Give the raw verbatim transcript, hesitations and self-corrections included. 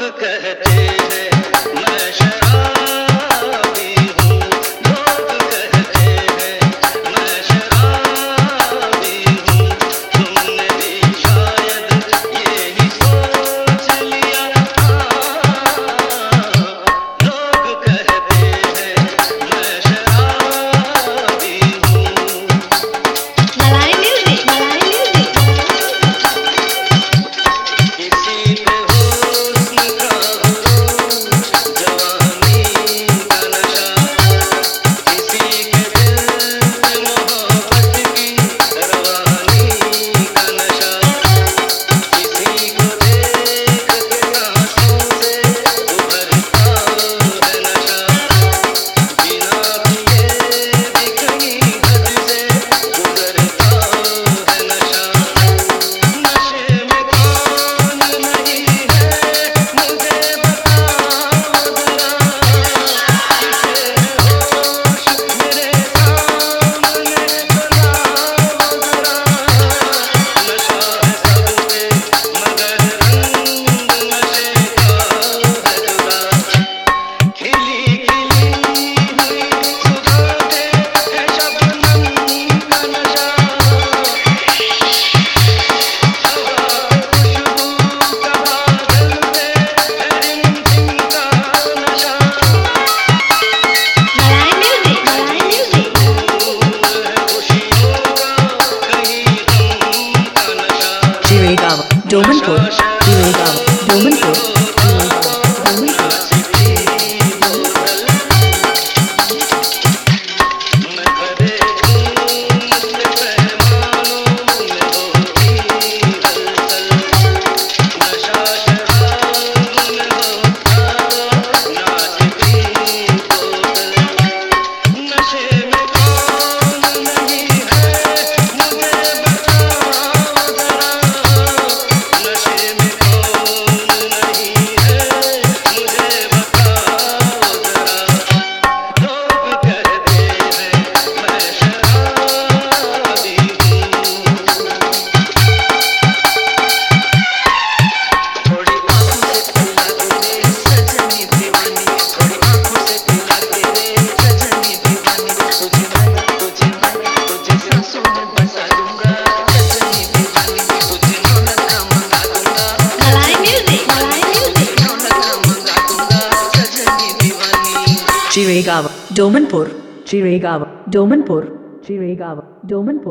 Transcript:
कहते हैं मैं शराबी हूँ, लोग कहते हैं मैं शराबी हूँ। तुमने भी शायद यही सोच लिया। हाँ, लोग कहते हैं मैं शराबी हूँ। मलाई म्यूजिक, मलाई म्यूजिक। किसी पे हुस्न का हुरूज, जवानी का नशा, किसी के दिल पे मोहब्बत की रवानी का नशा, किसी को देख के आंसू से उभरता है नशा, बिना पिए भी कहीं हद से गुजरता है नशा। नशे में कौन नहीं है मुझे बताओ जरा, किसे होश मेरे सामने तो लाओ जरा। नशा है सब पे मगर रंग नशे का है जुदा, खिली खिली हुई सुगंधें है शबनम का नशा, मलाई म्यूजिक, मलाई music. Chirigava, Domanpur, Chirigava, Domanpur, Chirigava, Domanpur. मलाई म्यूजिक, मलाई music. Chirigava, Domanpur, Chirigava, Domanpur, Chirigava, Domanpur.